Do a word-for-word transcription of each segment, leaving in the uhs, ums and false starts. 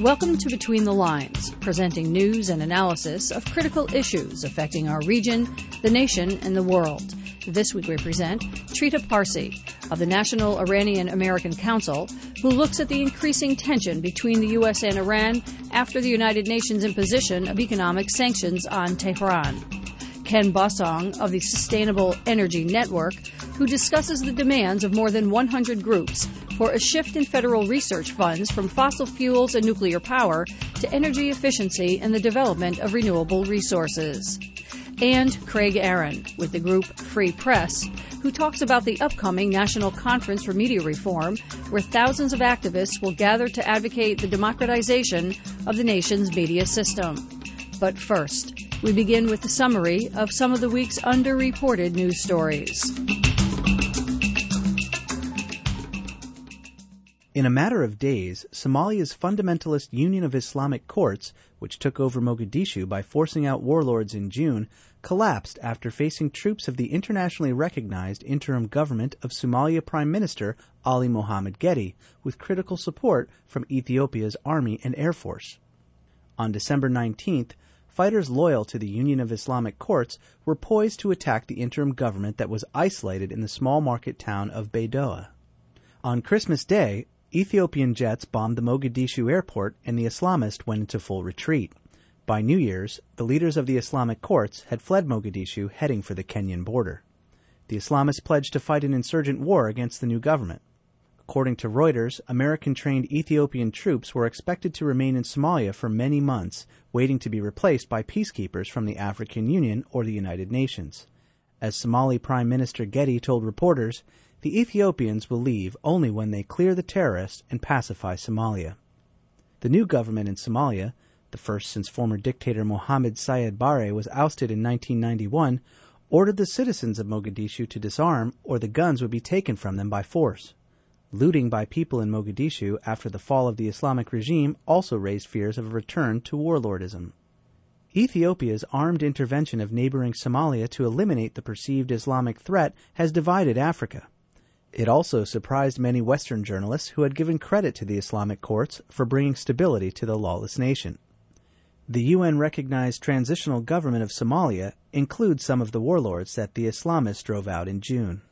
Welcome to Between the Lines, presenting news and analysis of critical issues affecting our region, the nation, and the world. This week we present Trita Parsi of the National Iranian-American Council, who looks at the increasing tension between the U S and Iran after the United Nations imposition of economic sanctions on Tehran. Ken Bosong of the Sustainable Energy Network, who discusses the demands of more than one hundred groups for a shift in federal research funds from fossil fuels and nuclear power to energy efficiency and the development of renewable resources. And Craig Aaron with the group Free Press, who talks about the upcoming National Conference for Media Reform, where thousands of activists will gather to advocate the democratization of the nation's media system. But first, we begin with the summary of some of the week's underreported news stories. In a matter of days, Somalia's fundamentalist Union of Islamic Courts, which took over Mogadishu by forcing out warlords in June, collapsed after facing troops of the internationally recognized interim government of Somalia Prime Minister Ali Mohammed Gedi, with critical support from Ethiopia's Army and Air Force. On December nineteenth, fighters loyal to the Union of Islamic Courts were poised to attack the interim government that was isolated in the small market town of Baidoa. On Christmas Day, Ethiopian jets bombed the Mogadishu airport and the Islamists went into full retreat. By New Year's, the leaders of the Islamic courts had fled Mogadishu, heading for the Kenyan border. The Islamists pledged to fight an insurgent war against the new government. According to Reuters, American-trained Ethiopian troops were expected to remain in Somalia for many months, waiting to be replaced by peacekeepers from the African Union or the United Nations. As Somali Prime Minister Gedi told reporters, the Ethiopians will leave only when they clear the terrorists and pacify Somalia. The new government in Somalia, the first since former dictator Mohammed Siad Barre was ousted in nineteen ninety-one, ordered the citizens of Mogadishu to disarm or the guns would be taken from them by force. Looting by people in Mogadishu after the fall of the Islamic regime also raised fears of a return to warlordism. Ethiopia's armed intervention of neighboring Somalia to eliminate the perceived Islamic threat has divided Africa. It also surprised many Western journalists who had given credit to the Islamic courts for bringing stability to the lawless nation. The U N-recognized transitional government of Somalia includes some of the warlords that the Islamists drove out in June.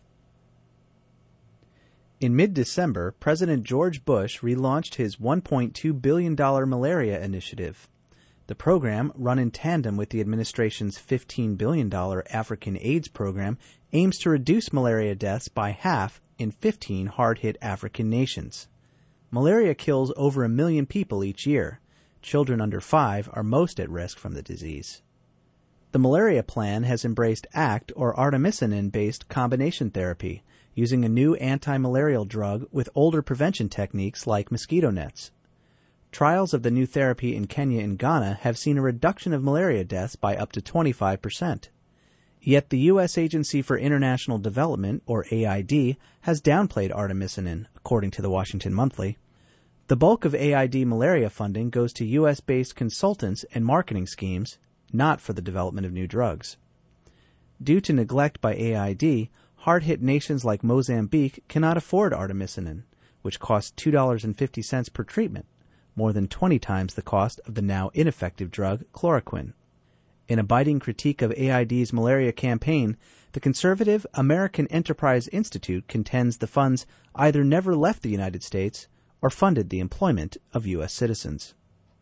In mid-December, President George Bush relaunched his one point two billion dollars malaria initiative. The program, run in tandem with the administration's fifteen billion dollars African AIDS program, aims to reduce malaria deaths by half in fifteen hard-hit African nations. Malaria kills over a million people each year. Children under five are most at risk from the disease. The malaria plan has embraced ACT or artemisinin-based combination therapy, using a new anti-malarial drug with older prevention techniques like mosquito nets. Trials of the new therapy in Kenya and Ghana have seen a reduction of malaria deaths by up to twenty-five percent. Yet the U S Agency for International Development, or A I D, has downplayed artemisinin, according to the Washington Monthly. The bulk of A I D malaria funding goes to U S-based consultants and marketing schemes, not for the development of new drugs. Due to neglect by A I D, hard-hit nations like Mozambique cannot afford artemisinin, which costs two dollars and fifty cents per treatment, more than twenty times the cost of the now ineffective drug chloroquine. In a biting critique of A I D's malaria campaign, the conservative American Enterprise Institute contends the funds either never left the United States or funded the employment of U S citizens.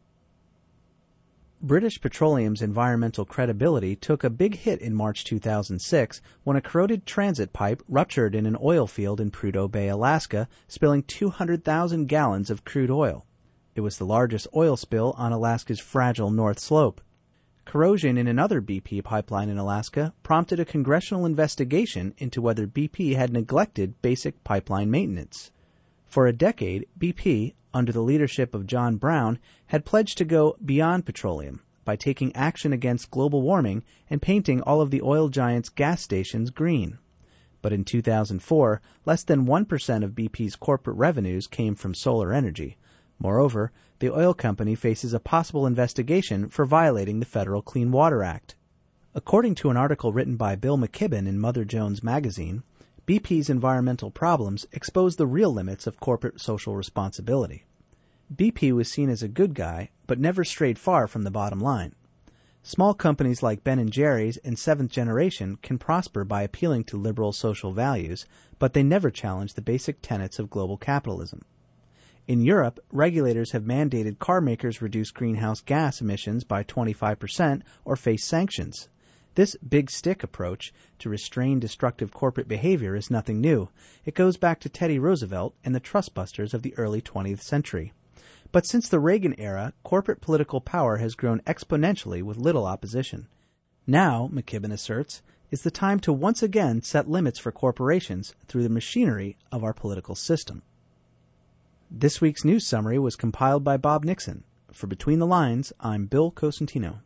British Petroleum's environmental credibility took a big hit in March two thousand six when a corroded transit pipe ruptured in an oil field in Prudhoe Bay, Alaska, spilling two hundred thousand gallons of crude oil. It was the largest oil spill on Alaska's fragile North Slope. Corrosion in another B P pipeline in Alaska prompted a congressional investigation into whether B P had neglected basic pipeline maintenance. For a decade, B P, under the leadership of John Brown, had pledged to go beyond petroleum by taking action against global warming and painting all of the oil giant's gas stations green. But in two thousand four, less than one percent of B P's corporate revenues came from solar energy. Moreover, the oil company faces a possible investigation for violating the Federal Clean Water Act. According to an article written by Bill McKibben in Mother Jones magazine, B P's environmental problems expose the real limits of corporate social responsibility. B P was seen as a good guy, but never strayed far from the bottom line. Small companies like Ben and Jerry's and Seventh Generation can prosper by appealing to liberal social values, but they never challenge the basic tenets of global capitalism. In Europe, regulators have mandated car makers reduce greenhouse gas emissions by twenty-five percent or face sanctions. This big stick approach to restrain destructive corporate behavior is nothing new. It goes back to Teddy Roosevelt and the trustbusters of the early twentieth century. But since the Reagan era, corporate political power has grown exponentially with little opposition. Now, McKibben asserts, is the time to once again set limits for corporations through the machinery of our political system. This week's news summary was compiled by Bob Nixon. For Between the Lines, I'm Bill Cosentino.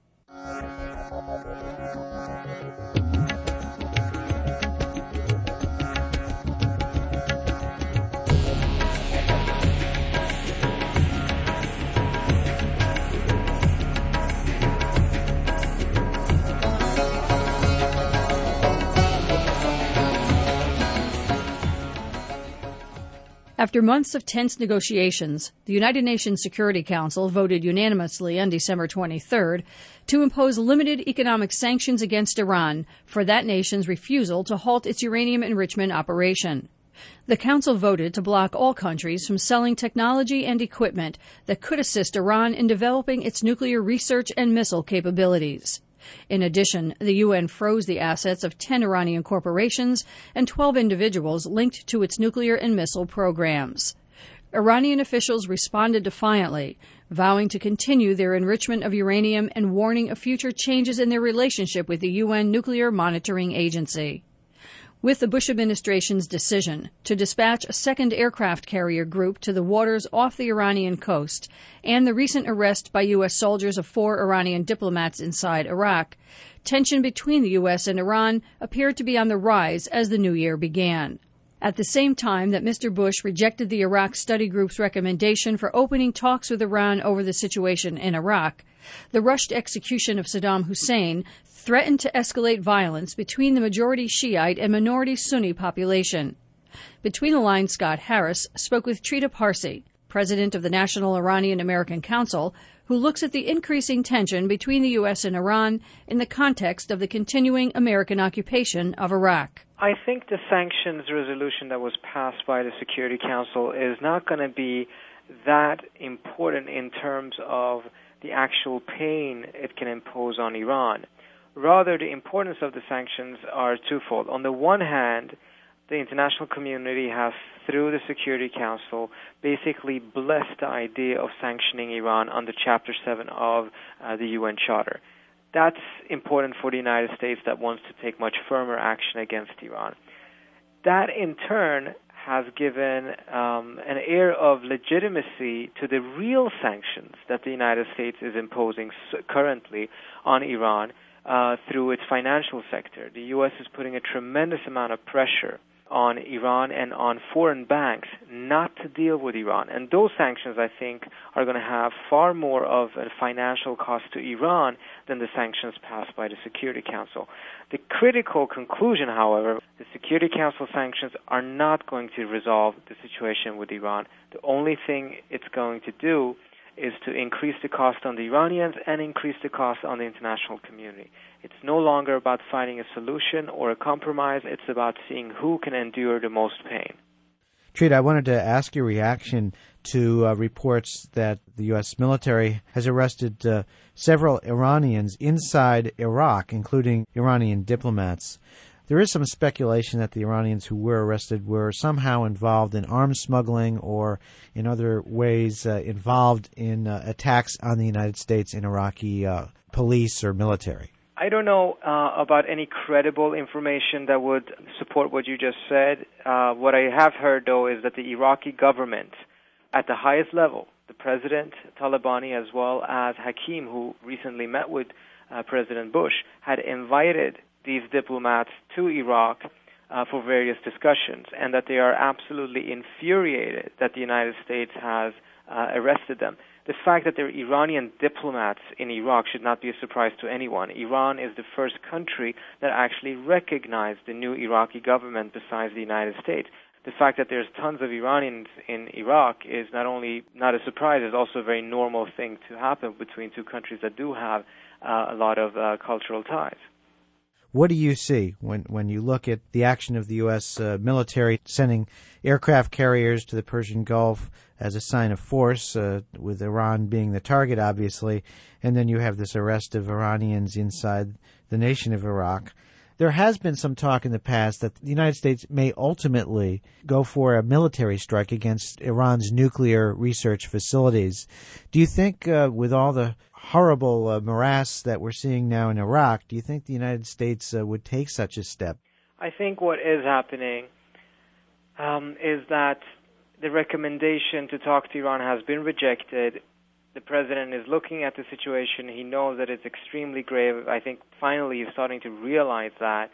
After months of tense negotiations, the United Nations Security Council voted unanimously on December twenty-third to impose limited economic sanctions against Iran for that nation's refusal to halt its uranium enrichment operation. The Council voted to block all countries from selling technology and equipment that could assist Iran in developing its nuclear research and missile capabilities. In addition, the U N froze the assets of ten Iranian corporations and twelve individuals linked to its nuclear and missile programs. Iranian officials responded defiantly, vowing to continue their enrichment of uranium and warning of future changes in their relationship with the U N Nuclear Monitoring Agency. With the Bush administration's decision to dispatch a second aircraft carrier group to the waters off the Iranian coast and the recent arrest by U S soldiers of four Iranian diplomats inside Iraq, tension between the U S and Iran appeared to be on the rise as the new year began. At the same time that Mister Bush rejected the Iraq Study Group's recommendation for opening talks with Iran over the situation in Iraq, the rushed execution of Saddam Hussein threatened to escalate violence between the majority Shiite and minority Sunni population. Between the Lines, Scott Harris spoke with Trita Parsi, president of the National Iranian American Council, who looks at the increasing tension between the U S and Iran in the context of the continuing American occupation of Iraq. I think the sanctions resolution that was passed by the Security Council is not going to be that important in terms of the actual pain it can impose on Iran. Rather, the importance of the sanctions are twofold. On the one hand, the international community has, through the Security Council, basically blessed the idea of sanctioning Iran under Chapter seven of uh, the U N Charter. That's important for the United States that wants to take much firmer action against Iran. That, in turn, has given um, an air of legitimacy to the real sanctions that the United States is imposing currently on Iran uh, through its financial sector. The U S is putting a tremendous amount of pressure on Iran and on foreign banks not to deal with Iran. And those sanctions, I think, are going to have far more of a financial cost to Iran than the sanctions passed by the Security Council. The critical conclusion, however, the Security Council sanctions are not going to resolve the situation with Iran. The only thing it's going to do is to increase the cost on the Iranians and increase the cost on the international community. It's no longer about finding a solution or a compromise. It's about seeing who can endure the most pain. Trita, I wanted to ask your reaction to uh, reports that the U S military has arrested uh, several Iranians inside Iraq, including Iranian diplomats. There is some speculation that the Iranians who were arrested were somehow involved in arms smuggling or in other ways uh, involved in uh, attacks on the United States and Iraqi uh, police or military. I don't know uh, about any credible information that would support what you just said. Uh, what I have heard, though, is that the Iraqi government, at the highest level, the president, Talabani, as well as Hakim, who recently met with uh, President Bush, had invited these diplomats to Iraq uh, for various discussions, and that they are absolutely infuriated that the United States has uh, arrested them. The fact that there are Iranian diplomats in Iraq should not be a surprise to anyone. Iran is the first country that actually recognized the new Iraqi government besides the United States. the fact that there's tons of Iranians in Iraq is not only not a surprise, it's also a very normal thing to happen between two countries that do have uh, a lot of uh, cultural ties. What do you see when, when you look at the action of the U S uh, military sending aircraft carriers to the Persian Gulf as a sign of force, uh, with Iran being the target, obviously, and then you have this arrest of Iranians inside the nation of Iraq? There has been some talk in the past that the United States may ultimately go for a military strike against Iran's nuclear research facilities. Do you think, uh, with all the horrible uh, morass that we're seeing now in Iraq, do you think the United States uh, would take such a step? I think what is happening um, is that the recommendation to talk to Iran has been rejected. The president is looking at the situation. He knows that it's extremely grave. I think finally he's starting to realize that.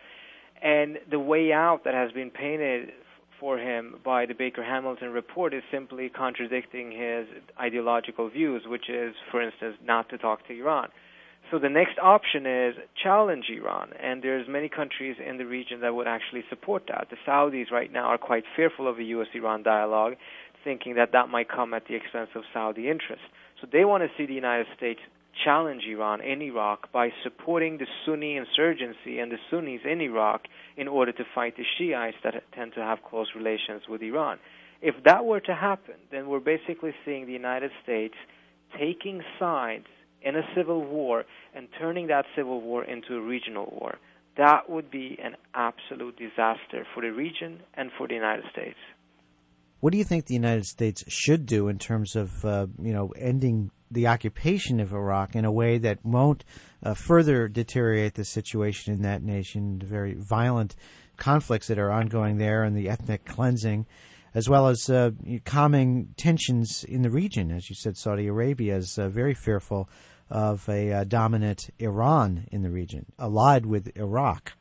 And the way out that has been painted for him by the Baker-Hamilton report is simply contradicting his ideological views, which is, for instance, not to talk to Iran. So the next option is challenge Iran, and there's many countries in the region that would actually support that. The Saudis right now are quite fearful of a U S Iran dialogue, thinking that that might come at the expense of Saudi interests. So they want to see the United States challenge Iran in Iraq by supporting the Sunni insurgency and the Sunnis in Iraq in order to fight the Shiites that tend to have close relations with Iran. If that were to happen, then we're basically seeing the United States taking sides in a civil war and turning that civil war into a regional war. That would be an absolute disaster for the region and for the United States. What do you think the United States should do in terms of, uh, you know, ending the occupation of Iraq in a way that won't uh, further deteriorate the situation in that nation, the very violent conflicts that are ongoing there and the ethnic cleansing, as well as uh, calming tensions in the region? As you said, Saudi Arabia is uh, very fearful of a uh, dominant Iran in the region, allied with Iraq.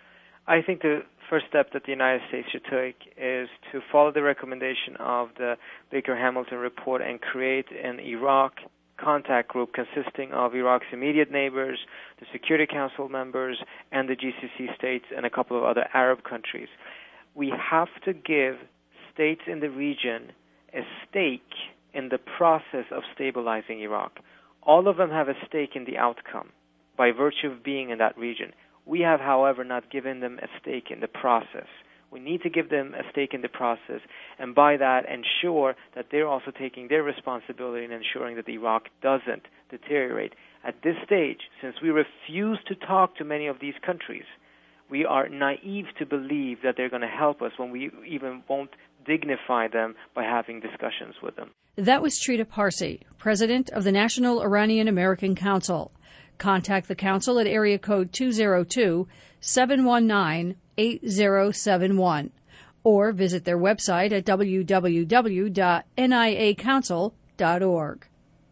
I think the first step that the United States should take is to follow the recommendation of the Baker-Hamilton report and create an Iraq contact group consisting of Iraq's immediate neighbors, the Security Council members, and the G C C states and a couple of other Arab countries. We have to give states in the region a stake in the process of stabilizing Iraq. All of them have a stake in the outcome by virtue of being in that region. We have, however, not given them a stake in the process. We need to give them a stake in the process, and by that ensure that they're also taking their responsibility in ensuring that Iraq doesn't deteriorate. At this stage, since we refuse to talk to many of these countries, we are naive to believe that they're going to help us when we even won't dignify them by having discussions with them. That was Trita Parsi, president of the National Iranian American Council. Contact the Council at area code two oh two, seven one nine, eight oh seven one or visit their website at w w w dot n i a council dot org.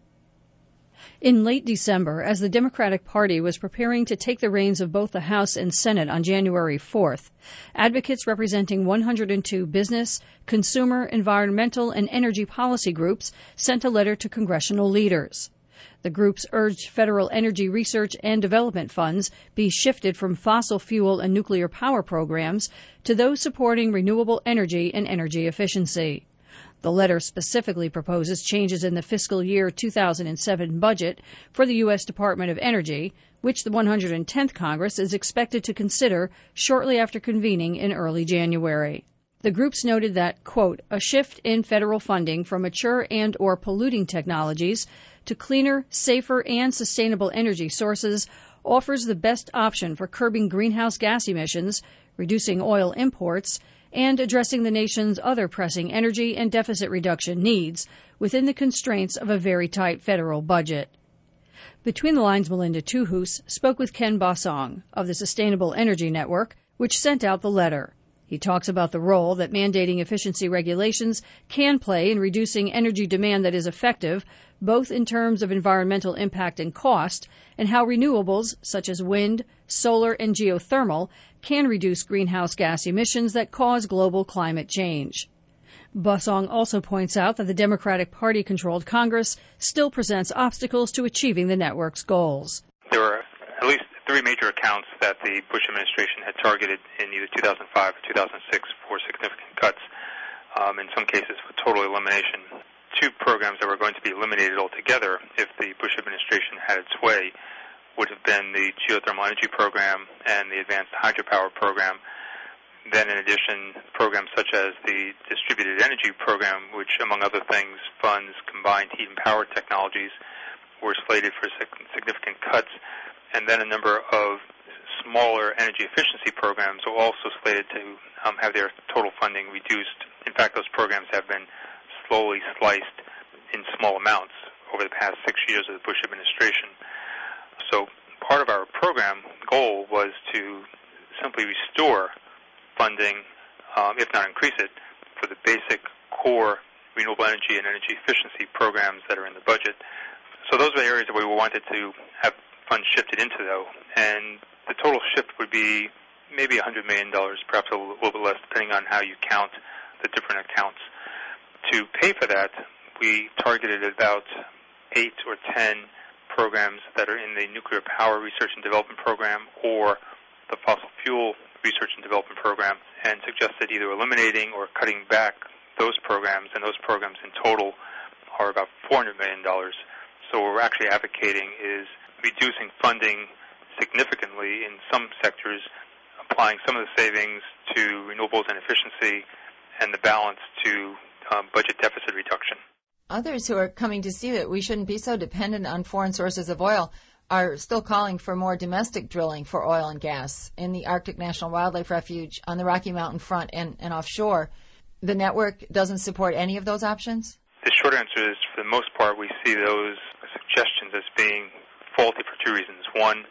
In late December, as the Democratic Party was preparing to take the reins of both the House and Senate on January fourth, advocates representing one hundred two business, consumer, environmental, and energy policy groups sent a letter to congressional leaders. The groups urged federal energy research and development funds be shifted from fossil fuel and nuclear power programs to those supporting renewable energy and energy efficiency. The letter specifically proposes changes in the fiscal year two thousand seven budget for the U S Department of Energy, which the one hundred tenth Congress is expected to consider shortly after convening in early January. The groups noted that, quote, a shift in federal funding from mature and or polluting technologies to cleaner, safer, and sustainable energy sources offers the best option for curbing greenhouse gas emissions, reducing oil imports, and addressing the nation's other pressing energy and deficit reduction needs within the constraints of a very tight federal budget. Between the Lines, Melinda Tuhus spoke with Ken Bossong of the Sustainable Energy Network, which sent out the letter. He talks about the role that mandating efficiency regulations can play in reducing energy demand that is effective, both in terms of environmental impact and cost, and how renewables, such as wind, solar, and geothermal, can reduce greenhouse gas emissions that cause global climate change. Bossong also points out that the Democratic Party-controlled Congress still presents obstacles to achieving the network's goals. There were at least three major accounts that the Bush administration had targeted in either two thousand five or two thousand six for significant cuts. um, in some cases for total elimination. Two programs that were going to be eliminated altogether if the Bush administration had its way would have been the geothermal energy program and the advanced hydropower program. Then, in addition, programs such as the distributed energy program, which, among other things, funds combined heat and power technologies, were slated for significant cuts. And then a number of smaller energy efficiency programs are also slated to um, have their total funding reduced. In fact, those programs have been slowly sliced in small amounts over the past six years of the Bush administration. So part of our program goal was to simply restore funding, um, if not increase it, for the basic core renewable energy and energy efficiency programs that are in the budget. So those are the areas that we wanted to have funds shifted into, though, and the total shift would be maybe one hundred million dollars, perhaps a little bit less, depending on how you count the different accounts. To pay for that, we targeted about eight or ten programs that are in the nuclear power research and development program or the fossil fuel research and development program, and suggested either eliminating or cutting back those programs, and those programs in total are about four hundred million dollars. So what we're actually advocating is reducing funding significantly in some sectors, applying some of the savings to renewables and efficiency, and the balance to um, budget deficit reduction. Others who are coming to see that we shouldn't be so dependent on foreign sources of oil are still calling for more domestic drilling for oil and gas in the Arctic National Wildlife Refuge, on the Rocky Mountain front, and, and offshore. The network doesn't support any of those options? The short answer is, for the most part, we see those suggestions as being faulty for two reasons. One,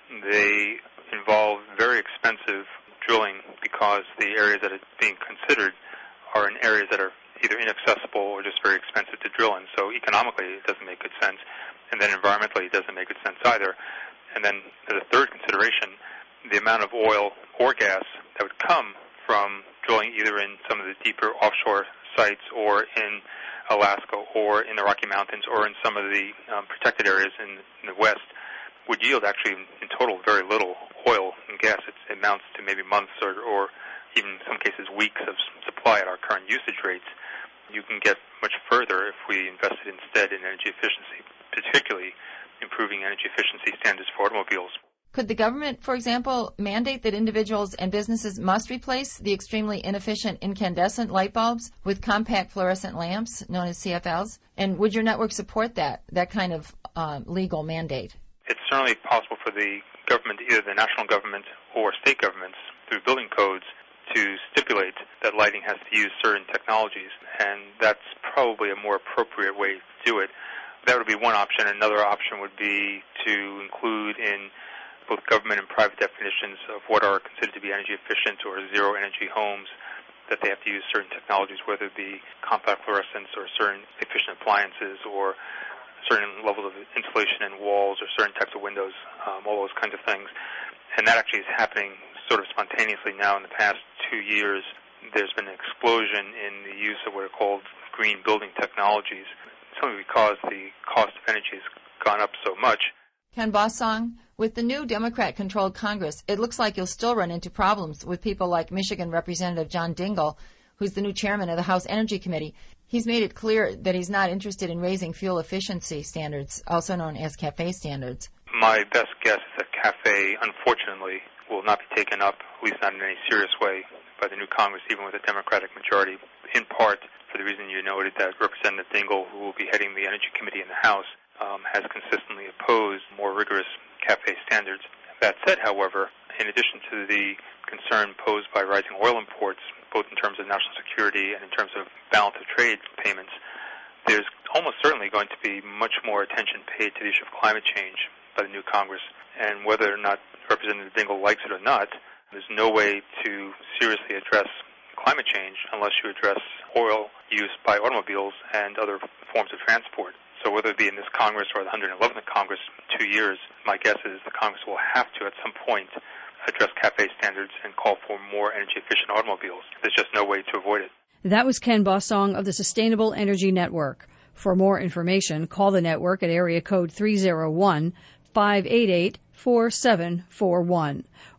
they involve very expensive drilling because the areas that are being considered are in areas that are either inaccessible or just very expensive to drill in. So economically, it doesn't make good sense. And then environmentally, it doesn't make good sense either. And then as a third consideration, the amount of oil or gas that would come from drilling either in some of the deeper offshore sites or in Alaska or in the Rocky Mountains or in some of the um, protected areas in, in the West would yield actually in total very little oil and gas. It, it amounts to maybe months or, or even in some cases weeks of supply at our current usage rates. You can get much further if we invested instead in energy efficiency, particularly improving energy efficiency standards for automobiles. Could the government, for example, mandate that individuals and businesses must replace the extremely inefficient incandescent light bulbs with compact fluorescent lamps, known as C F Ls? And would your network support that, that kind of uh, legal mandate? It's certainly possible for the government, either the national government or state governments, through building codes, to stipulate that lighting has to use certain technologies, and that's probably a more appropriate way to do it. That would be one option. Another option would be to include in both government and private definitions of what are considered to be energy efficient or zero energy homes, that they have to use certain technologies, whether it be compact fluorescence or certain efficient appliances or certain levels of insulation in walls or certain types of windows, um, all those kinds of things. And that actually is happening sort of spontaneously now. In the past two years, there's been an explosion in the use of what are called green building technologies, simply because the cost of energy has gone up so much. Ken Bossong, with the new Democrat-controlled Congress, it looks like you'll still run into problems with people like Michigan Representative John Dingell, who's the new chairman of the House Energy Committee. He's made it clear that he's not interested in raising fuel efficiency standards, also known as CAFE standards. My best guess is that CAFE, unfortunately, will not be taken up, at least not in any serious way, by the new Congress, even with a Democratic majority, in part for the reason you noted that Representative Dingell, who will be heading the Energy Committee in the House, um, has consistently opposed more rigorous CAFE standards. That said, however, in addition to the concern posed by rising oil imports, both in terms of national security and in terms of balance of trade payments, there's almost certainly going to be much more attention paid to the issue of climate change by the new Congress. And whether or not Representative Dingell likes it or not, there's no way to seriously address climate change unless you address oil use by automobiles and other forms of transport. So whether it be in this Congress or the one hundred eleventh Congress in two years, my guess is the Congress will have to, at some point, address CAFE standards and call for more energy-efficient automobiles. There's just no way to avoid it. That was Ken Bossong of the Sustainable Energy Network. For more information, call the network at area code three oh one, five eight eight, four seven four one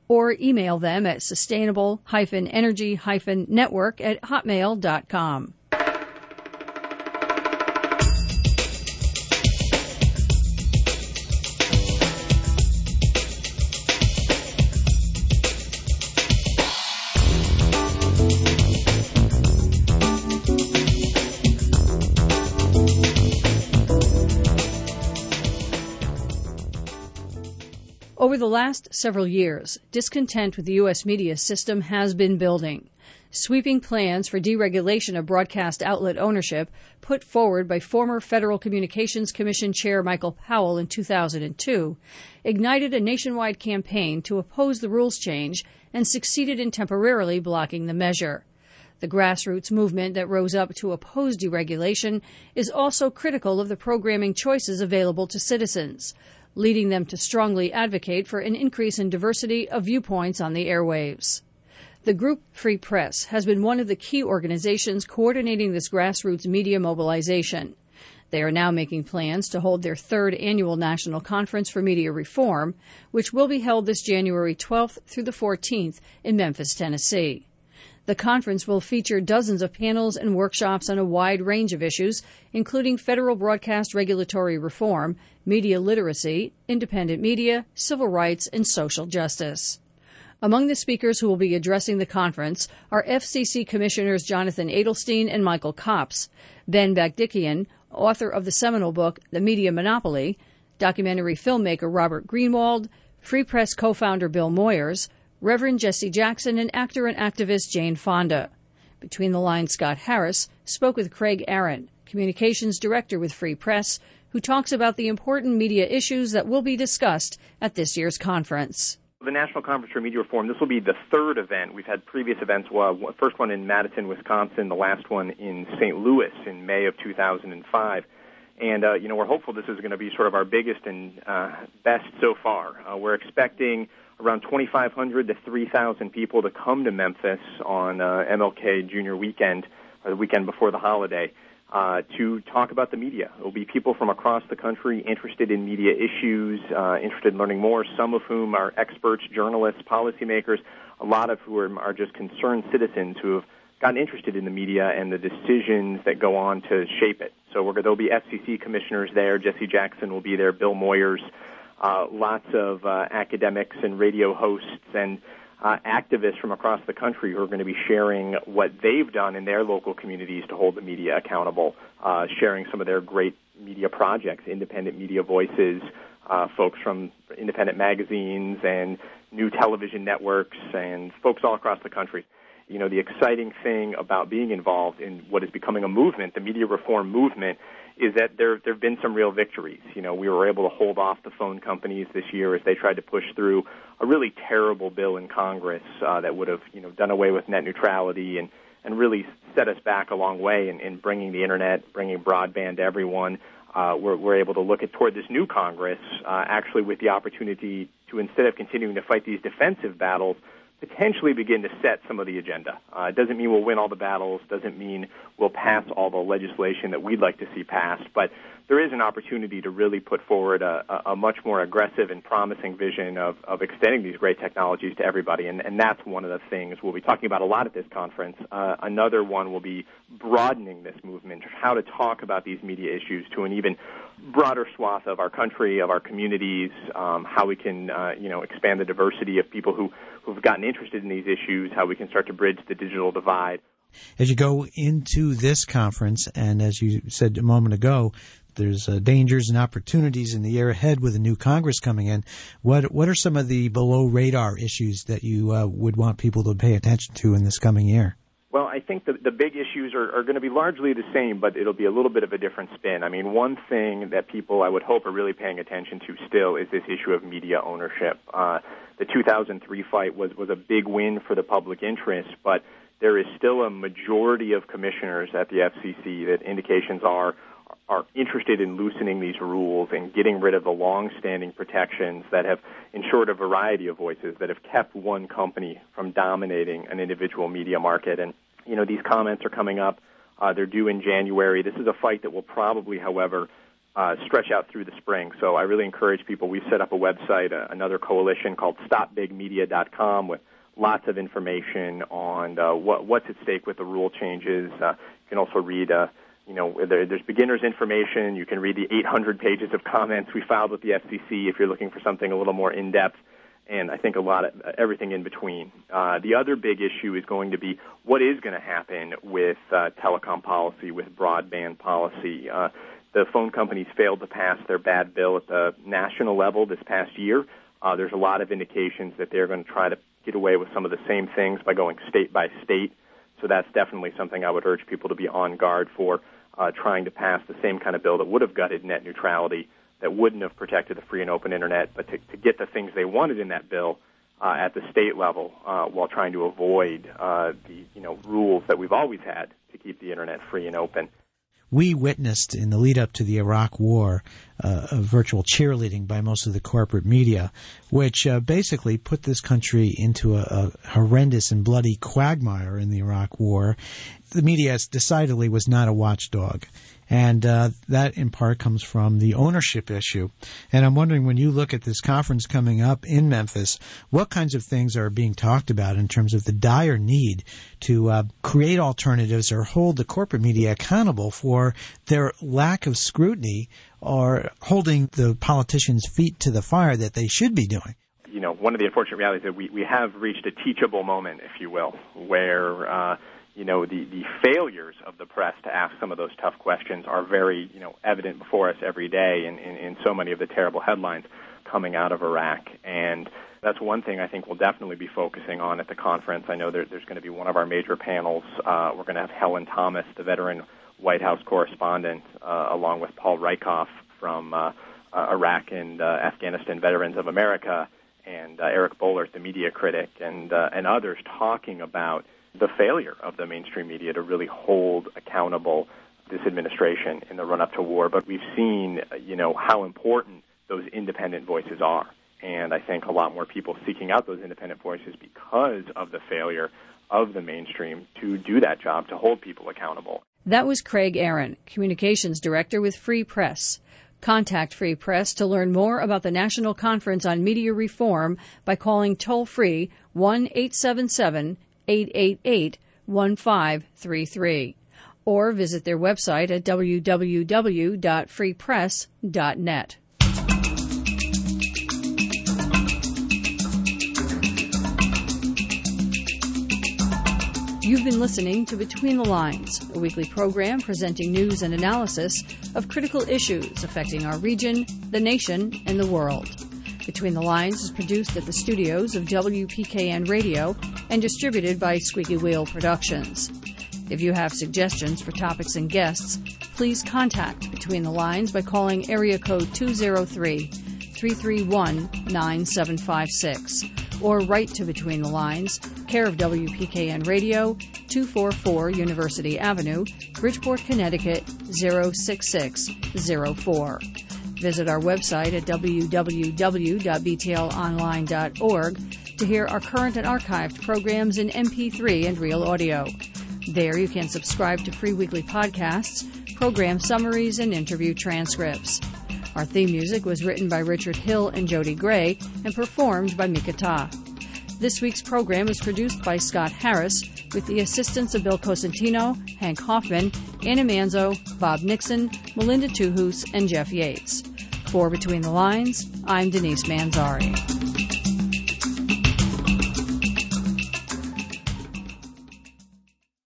or email them at sustainable energy network at hotmail dot com. Over the last several years, discontent with the U S media system has been building. Sweeping plans for deregulation of broadcast outlet ownership, put forward by former Federal Communications Commission Chair Michael Powell in two thousand two, ignited a nationwide campaign to oppose the rules change and succeeded in temporarily blocking the measure. The grassroots movement that rose up to oppose deregulation is also critical of the programming choices available to citizens, leading them to strongly advocate for an increase in diversity of viewpoints on the airwaves. The group Free Press has been one of the key organizations coordinating this grassroots media mobilization. They are now making plans to hold their third annual National Conference for Media Reform, which will be held this January twelfth through the fourteenth in Memphis, Tennessee. The conference will feature dozens of panels and workshops on a wide range of issues, including federal broadcast regulatory reform, media literacy, independent media, civil rights, and social justice. Among the speakers who will be addressing the conference are F C C Commissioners Jonathan Adelstein and Michael Copps, Ben Bagdikian, author of the seminal book The Media Monopoly, documentary filmmaker Robert Greenwald, Free Press co-founder Bill Moyers, Reverend Jesse Jackson, and actor and activist Jane Fonda. Between the Lines, Scott Harris spoke with Craig Aaron, communications director with Free Press, who talks about the important media issues that will be discussed at this year's conference. The National Conference for Media Reform, this will be the third event. We've had previous events, well, first one in Madison, Wisconsin, the last one in Saint Louis in May of two thousand five. And, uh, you know, we're hopeful this is going to be sort of our biggest and uh, best so far. Uh, we're expecting around twenty-five hundred to three thousand people to come to Memphis on uh, M L K Junior weekend, or the weekend before the holiday, uh, to talk about the media. There will be people from across the country interested in media issues, uh, interested in learning more, some of whom are experts, journalists, policymakers, a lot of who are, are just concerned citizens who have gotten interested in the media and the decisions that go on to shape it. So we're, there'll be F C C commissioners there. Jesse Jackson will be there, Bill Moyers, uh, lots of uh, academics and radio hosts and uh, activists from across the country who are going to be sharing what they've done in their local communities to hold the media accountable, uh, sharing some of their great media projects, independent media voices, uh, folks from independent magazines and new television networks, and folks all across the country. You know, the exciting thing about being involved in what is becoming a movement, the media reform movement, is that there there have been some real victories. You know, we were able to hold off the phone companies this year as they tried to push through a really terrible bill in Congress uh, that would have, you know, done away with net neutrality and, and really set us back a long way in, in bringing the Internet, bringing broadband to everyone. Uh, we're, we're able to look at toward this new Congress uh, actually with the opportunity to, instead of continuing to fight these defensive battles, potentially begin to set some of the agenda. Uh, it doesn't mean we'll win all the battles, doesn't mean we'll pass all the legislation that we'd like to see passed, but there is an opportunity to really put forward a, a much more aggressive and promising vision of, of extending these great technologies to everybody, and, and that's one of the things we'll be talking about a lot at this conference. Uh, another one will be broadening this movement, how to talk about these media issues to an even broader swath of our country, of our communities, um, how we can, uh, you know, expand the diversity of people who, who've gotten interested in these issues, how we can start to bridge the digital divide. As you go into this conference, and as you said a moment ago, there's uh, dangers and opportunities in the year ahead with a new Congress coming in. What what are some of the below-radar issues that you uh, would want people to pay attention to in this coming year? Well, I think the, the big issues are, are going to be largely the same, but it'll be a little bit of a different spin. I mean, one thing that people, I would hope, are really paying attention to still is this issue of media ownership. Uh, the two thousand three fight was, was a big win for the public interest, but there is still a majority of commissioners at the F C C that indications are are interested in loosening these rules and getting rid of the long-standing protections that have ensured a variety of voices that have kept one company from dominating an individual media market. And, you know, these comments are coming up. Uh, they're due in January. This is a fight that will probably, however, uh, stretch out through the spring. So I really encourage people. We've set up a website, uh, another coalition called stop big media dot com, with lots of information on uh, what, what's at stake with the rule changes. Uh, you can also read, uh, you know, there, there's beginner's information. You can read the eight hundred pages of comments we filed with the F C C if you're looking for something a little more in-depth, and I think a lot of uh, everything in between. Uh, the other big issue is going to be what is going to happen with uh, telecom policy, with broadband policy. Uh, the phone companies failed to pass their bad bill at the national level this past year. Uh, there's a lot of indications that they're going to try to get away with some of the same things by going state by state. So that's definitely something I would urge people to be on guard for, uh, trying to pass the same kind of bill that would have gutted net neutrality, that wouldn't have protected the free and open Internet, but to, to get the things they wanted in that bill uh, at the state level uh, while trying to avoid uh, the you know rules that we've always had to keep the Internet free and open. We witnessed in the lead-up to the Iraq War uh, a virtual cheerleading by most of the corporate media, which uh, basically put this country into a, a horrendous and bloody quagmire in the Iraq War. The media decidedly was not a watchdog. And uh, that, in part, comes from the ownership issue. And I'm wondering, when you look at this conference coming up in Memphis, what kinds of things are being talked about in terms of the dire need to uh, create alternatives or hold the corporate media accountable for their lack of scrutiny or holding the politicians' feet to the fire that they should be doing? You know, one of the unfortunate realities is that we, we have reached a teachable moment, if you will, where uh, you know, the, the failures of the press to ask some of those tough questions are very, you know, evident before us every day in, in, in so many of the terrible headlines coming out of Iraq. And that's one thing I think we'll definitely be focusing on at the conference. I know there, there's going to be one of our major panels. Uh, we're going to have Helen Thomas, the veteran White House correspondent, uh, along with Paul Rykoff from uh, uh, Iraq and uh, Afghanistan Veterans of America, and uh, Eric Boehlert, the media critic, and uh, and others talking about the failure of the mainstream media to really hold accountable this administration in the run-up to war. But we've seen, you know, how important those independent voices are. And I think a lot more people seeking out those independent voices because of the failure of the mainstream to do that job, to hold people accountable. That was Craig Aaron, Communications Director with Free Press. Contact Free Press to learn more about the National Conference on Media Reform by calling toll-free one eight seven seven, eight eight eight, one five three three or visit their website at w w w dot free press dot net. You've been listening to Between the Lines, a weekly program presenting news and analysis of critical issues affecting our region, the nation, and the world. Between the Lines is produced at the studios of W P K N Radio and distributed by Squeaky Wheel Productions. If you have suggestions for topics and guests, please contact Between the Lines by calling area code two oh three, three three one, nine seven five six or write to Between the Lines, care of W P K N Radio, two forty-four University Avenue, Bridgeport, Connecticut, zero six six zero four. Visit our website at w w w dot b t l online dot org to hear our current and archived programs in M P three and real audio. There you can subscribe to free weekly podcasts, program summaries, and interview transcripts. Our theme music was written by Richard Hill and Jody Gray and performed by Mika Ta. This week's program was produced by Scott Harris with the assistance of Bill Cosentino, Hank Hoffman, Anna Manzo, Bob Nixon, Melinda Tuhus, and Jeff Yates. For Between the Lines, I'm Denise Manzari.